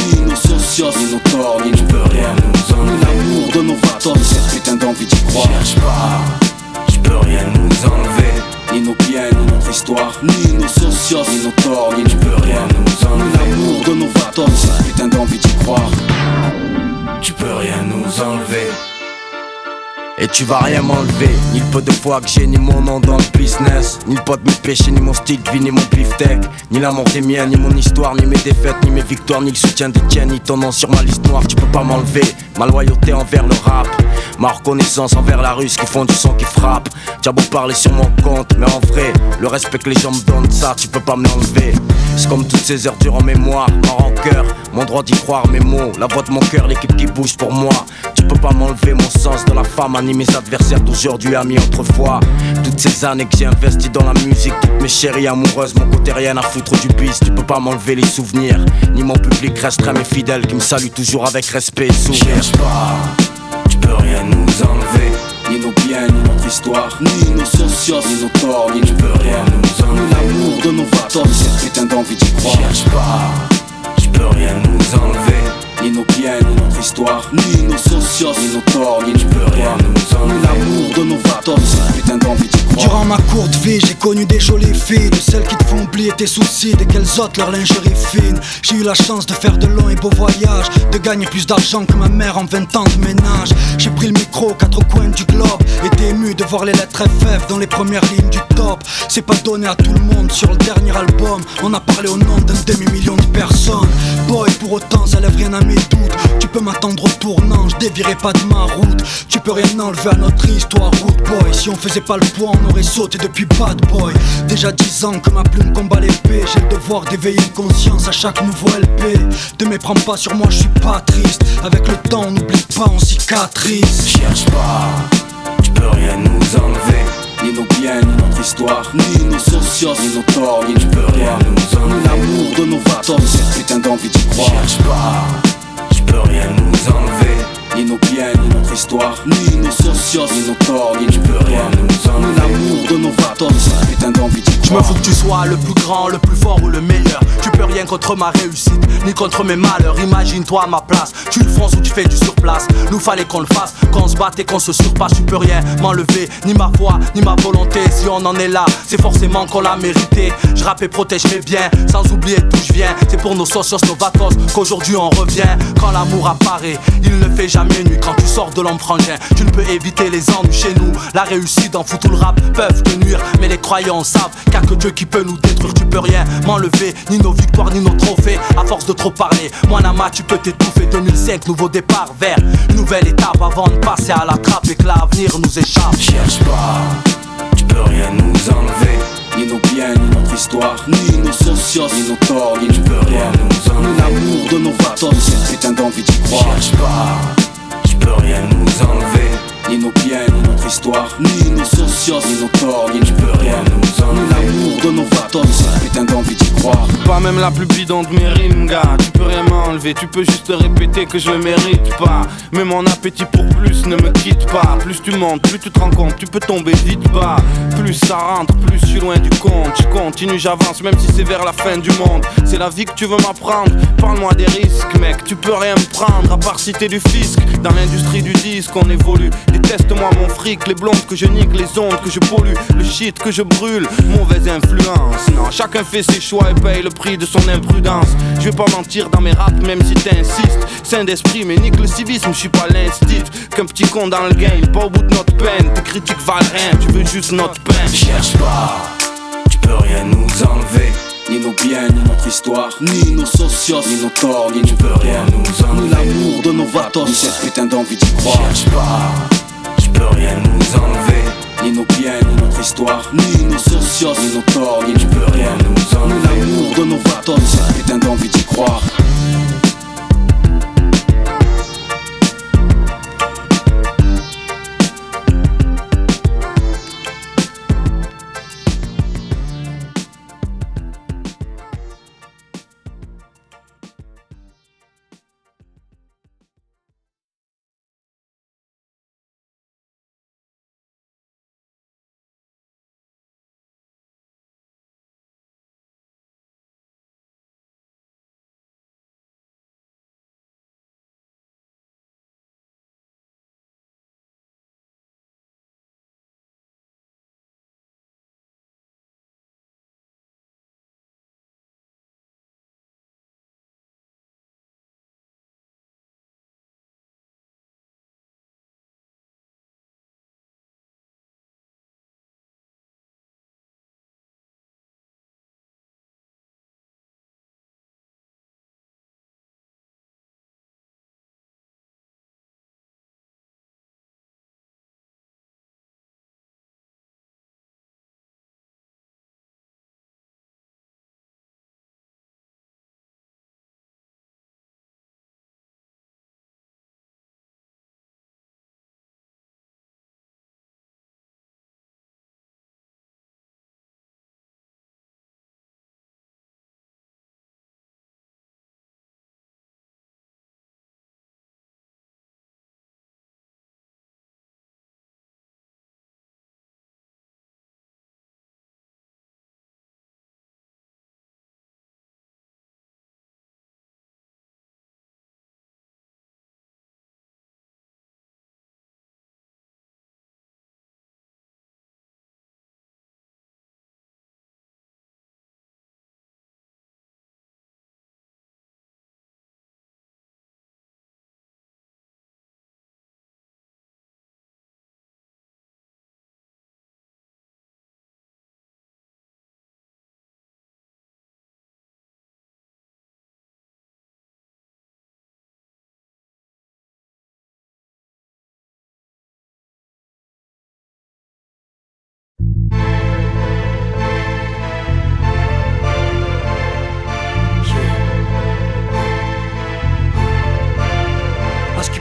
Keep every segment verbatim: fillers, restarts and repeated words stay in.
ni nos socios, ni nos torts, ni tu peux rien nous enlever. L'amour de nos vatos, cette putain d'envie d'y croire. Cherche pas, tu peux rien nous enlever. Ni nos biens, ni notre histoire, ni nos socios, ni nos torts, ni tu peux rien nous enlever. L'amour de nos vatos, cette putain d'envie d'y croire. Tu peux rien nous enlever. Et tu vas rien m'enlever, ni le peu de foi que j'ai, ni mon nom dans le business, ni le pot de mes péchés, ni mon style de vie, ni mon beefsteak, ni l'amour des miens, ni mon histoire, ni mes défaites, ni mes victoires, ni le soutien des tiens, ni ton nom sur ma liste noire. Tu peux pas m'enlever ma loyauté envers le rap, ma reconnaissance envers la Russe qui font du son qui frappe. T'as beau parler sur mon compte, mais en vrai, le respect que les gens me donnent, ça tu peux pas me l'enlever. C'est comme toutes ces heures dures en mémoire, ma rancœur, mon droit d'y croire, mes mots, la voix de mon cœur, l'équipe qui bouge pour moi. Tu peux pas m'enlever mon sens de la femme, ni mes adversaires d'aujourd'hui, amis autrefois. Toutes ces années que j'ai investi dans la musique, toutes mes chéries amoureuses, mon côté rien à foutre du bis. Tu peux pas m'enlever les souvenirs, ni mon public restreint mais fidèle qui me salue toujours avec respect et sourire. Cherche pas, tu peux rien nous enlever. Ni nos biens, ni notre histoire, ni nos socios, ni nos torts, ni tu peux rien nous enlever. L'amour de nos vatos, cette putain d'envie d'y croire. Cherche pas, tu peux rien nous enlever. Ni nos biens, ni notre histoire, ni nos socios, ni nos torts, ni tu peux rien nous enlever. L'amour de nos vatos, cette putain d'envie d'y croire. Durant ma courte vie, j'ai connu des jolies filles, de celles qui te font oublier tes soucis dès qu'elles ôtent leur lingerie fine. J'ai eu la chance de faire de longs et beaux voyages, de gagner plus d'argent que ma mère en vingt ans de ménage. J'ai pris le micro aux quatre coins du globe, été ému de voir les lettres F F dans les premières lignes du top. C'est pas donné à tout le monde, sur le dernier album on a parlé au nom d'un demi-million de personnes. Boy, pour autant ça lève rien à mes doutes. Tu peux m'attendre au tournant, je dévierai pas de ma route. Tu peux rien enlever à notre histoire, root boy. Si on faisait pas le poids, on aurait sauté depuis bad boy. Déjà dix ans que ma plume combat l'épée, j'ai le devoir d'éveiller une conscience à chaque nouveau L P. Te méprends pas sur moi, je suis pas triste. Avec le temps, on n'oublie pas, on cicatrise. Cherche pas, tu peux rien nous enlever. Ni nos biens, ni notre histoire, ni nos socios, ni nos torts, ni tu peux rien nous enlever. L'amour de nos vatos, cette putain d'envie d'y croire. Cherche pas, tu peux rien nous enlever. Ni nos biens, ni notre histoire, ni nos socios, ni nos torts, ni tu peux rien nous enlever. L'amour de nos vatos, cette putain d'envie d'y croire. Je me fous que tu sois le plus grand, le plus fort ou le meilleur. Tu peux rien contre ma réussite, ni contre mes malheurs. Imagine-toi à ma place, tu le fonces ou tu fais du surplace. Nous fallait qu'on le fasse, qu'on se batte et qu'on se surpasse. Tu peux rien m'enlever, ni ma foi, ni ma volonté. Si on en est là, c'est forcément qu'on l'a mérité. Je rappe et protège mes biens, sans oublier d'où je viens. C'est pour nos socios, nos vatos, qu'aujourd'hui on revient. Quand l'amour apparaît, il ne fait jamais nuit. Quand tu sors de l'emprangin, tu ne peux éviter les ennuis chez nous. La réussite en fout tout le rap peuvent te nuire, mais les croyants savent qu'il n'y a que Dieu qui peut nous détruire. Tu peux rien m'enlever, ni nos victoires, ni nos trophées. À force de trop parler, moi Nama tu peux t'étouffer. Deux mille cinq, nouveau départ vers une nouvelle étape avant de passer à la trappe et que l'avenir nous échappe. Cherche pas, tu peux rien nous enlever. Ni nos biens, ni notre histoire, ni nos socios, ni nos torts, ni tu peux rien nous enlever. L'amour de nos vatos, cette putain d'envie d'y croire. Cherche pas, tu peux rien nous enlever. Ni nos biens, ni notre histoire, ni nos socios, ni nos torts, ni tu peux rien nous enlever. L'amour de nos vatos, cette putain d'envie d'y croire. Pas même la plus bidon de mes rimes, gars. Tu peux rien m'enlever, tu peux juste répéter que je le mérite pas. Mais mon appétit pour plus ne me quitte pas. Plus tu montes, plus tu te rends compte, tu peux tomber vite bas. Plus ça rentre, plus je suis loin du compte. Je continue, j'avance, même si c'est vers la fin du monde. C'est la vie que tu veux m'apprendre, parle-moi des risques, mec. Tu peux rien me prendre, à part citer du fisc. Dans l'industrie du disque, on évolue. Déteste-moi mon fric, les blondes que je nique, les ondes que je pollue, le shit que je brûle, mauvaise influence. Non, chacun fait ses choix et paye le prix de son imprudence. Je vais pas mentir dans mes raps, même si t'insistes. Saint d'esprit, mais nique le civisme, je suis pas l'instit. Qu'un petit con dans le game, pas au bout de notre peine. Tes critiques valent rien, tu veux juste notre peine. Cherche pas, tu peux rien nous enlever. Ni nos biens, ni notre histoire, ni nos socios, ni nos torts, ni tu peux rien nous enlever. L'amour de nos vatos, cette putain d'envie d'y croire. Cherche pas, tu peux rien nous enlever. Ni nos biens, ni notre histoire, ni nos socios, ni nos torts, ni tu peux rien nous enlever. L'amour de nos vatos, cette putain d'envie d'y croire.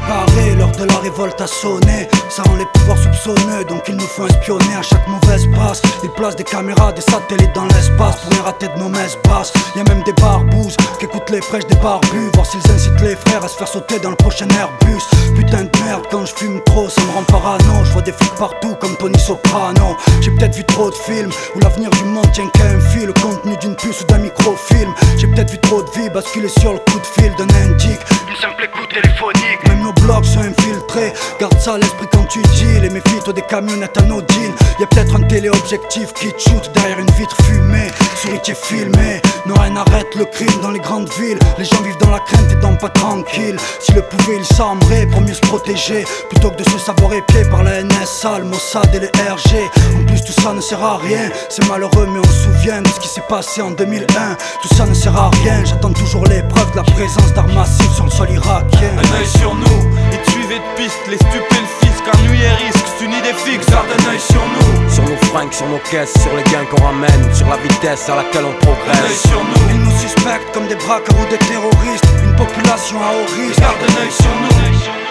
préparés, l'heure de la révolte a sonné. Ça rend les pouvoirs soupçonneux, donc il nous faut espionner à chaque mauvaise passe. Ils placent des caméras, des satellites dans l'espace pour les rater de nos messes basses. Y'a même des barbouzes qui écoutent les prêches des barbus, voir s'ils incitent les frères à se faire sauter dans le prochain Airbus. Putain de merde, quand je fume trop, ça me rend parano. Je vois des flics partout comme Tony Soprano. J'ai peut-être vu trop de films où l'avenir du monde tient qu'à un fil, le contenu d'une puce ou d'un microfilm. J'ai peut-être vu trop de vie basculer sur le coup de fil d'un indique, une simple écoute téléphonique. Même nos blogs sont infiltrés, garde ça à l'esprit quand tu deals. Et méfie-toi des camionnettes anodines. Y'a peut-être un téléobjectif qui te shoot derrière une vitre fumée. Souritier filmé, non rien n'arrête le crime dans les grandes villes. Les gens vivent dans la crainte et dorment pas tranquille. Si le pouvaient ils s'armeraient pour mieux se protéger, plutôt que de se savoir épier par la N S A, le Mossad et les R G. En plus tout ça ne sert à rien, c'est malheureux mais on se souvient de ce qui s'est passé en deux mille un. Tout ça ne sert à rien, j'attends toujours les preuves de la présence d'armes massives sur le sol irakien. Un œil sur nous, ils te suivaient de piste, les stupés le fisc, ennui et risque, c'est une idée fixe, garde un œil sur nous. Sur nos fringues, sur nos caisses, sur les gains qu'on ramène, sur la vitesse à laquelle on progresse. Un œil sur nous, ils nous suspectent comme des braqueurs ou des terroristes, une population à haut risque. garde un œil sur nous.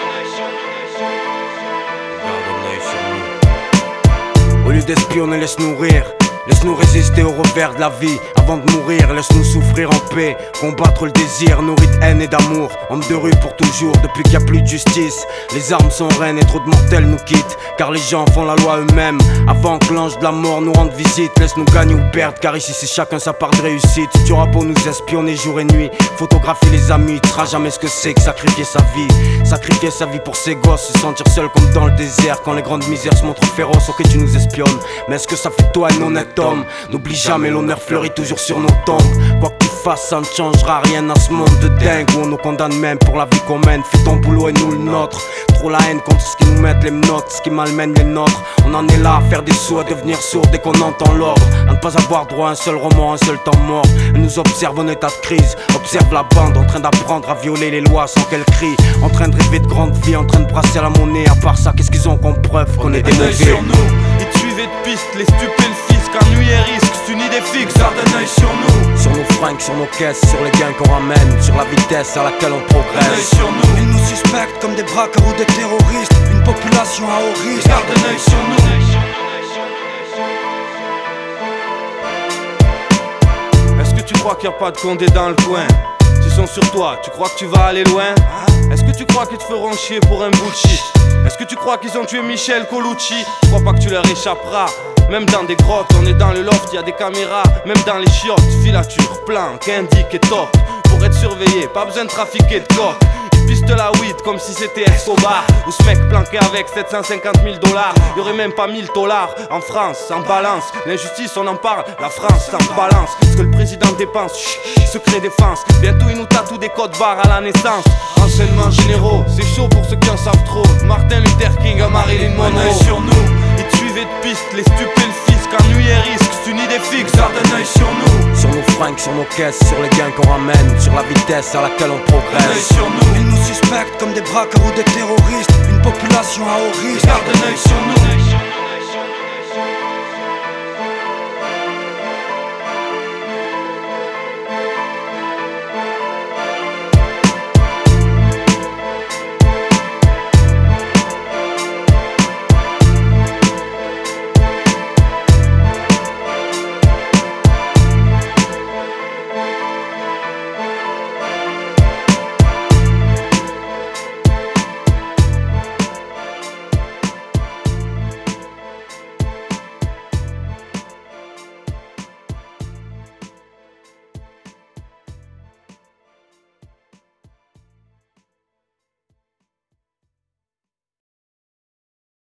Au lieu d'espionner, laisse nourrir. Laisse-nous résister au revers de la vie avant de mourir, laisse-nous souffrir en paix, combattre le désir, nourri de haine et d'amour. Homme de rue pour toujours, depuis qu'il n'y a plus de justice. Les armes sont reines et trop de mortels nous quittent, car les gens font la loi eux-mêmes. Avant que l'ange de la mort nous rende visite, laisse-nous gagner ou perdre, car ici c'est chacun sa part de réussite. Tu auras beau nous espionner jour et nuit, photographier les amis, tu seras jamais ce que c'est que sacrifier sa vie. Sacrifier sa vie pour ses gosses, se sentir seul comme dans le désert, quand les grandes misères se montrent féroces. Ok, tu nous espionnes, mais est-ce que ça fait de toi un honnête homme? N'oublie jamais, l'honneur fleurit toujours sur nos tombes. Quoi que tu fasses, ça ne changera rien à ce monde de dingue où on nous condamne même pour la vie qu'on mène. Fais ton boulot et nous le nôtre. Trop la haine contre ce qui nous mettent les notes, ce qui malmène les nôtres. On en est là à faire des sous, à devenir sourd dès qu'on entend l'ordre, à ne pas avoir droit à un seul roman, un seul temps mort. Elle nous observe en état de crise, observe la bande en train d'apprendre à violer les lois sans qu'elle crie, en train de rêver de grande vie, en train de brasser la monnaie. À part ça, qu'est-ce qu'ils ont comme preuve qu'on est des mauvais? Sur nous, ils te suivaient de piste, les stupés le fisc, ennui et risque, c'est une idée fixe, garde un œil sur nous. Sur nos fringues, sur nos caisses, sur les gains qu'on ramène, sur la vitesse à laquelle on progresse. Un œil sur nous, ils nous suspectent comme des braqueurs ou des terroristes, une population à haut risque. garde un œil sur nous. Est-ce que tu crois qu'il n'y a pas de Condé dans le coin? S'ils sont sur toi, tu crois que tu vas aller loin? Est-ce que tu crois qu'ils te feront chier pour un bout de shit? Est-ce que tu crois qu'ils ont tué Michel Colucci? Je crois pas que tu leur échapperas. Même dans des grottes, on est dans le loft, y'a des caméras. Même dans les chiottes, filature, planque, indique et top. Pour être surveillé, pas besoin de trafiquer de coke. Piste la weed comme si c'était Escobar, ou ce mec planqué avec sept cent cinquante mille dollars. Y'aurait même pas mille dollars en France, en balance. L'injustice on en parle, la France en balance. Ce que le président dépense, chut, secret défense. Bientôt il nous tatoue des codes barres à la naissance. Enseignements généraux, c'est chaud pour ceux qui en savent trop. Martin Luther King à Marilyn Monroe. Sur nous, ils te suivaient de piste, les stupés le fisc, ennui et risque, c'est une idée fixe, garde un œil sur nous. Sur nos fringues, sur nos caisses, sur les gains qu'on ramène, sur la vitesse à laquelle on progresse. Un œil sur nous, ils nous suspectent comme des braqueurs ou des terroristes, une population à haut risque. garde un œil sur nous.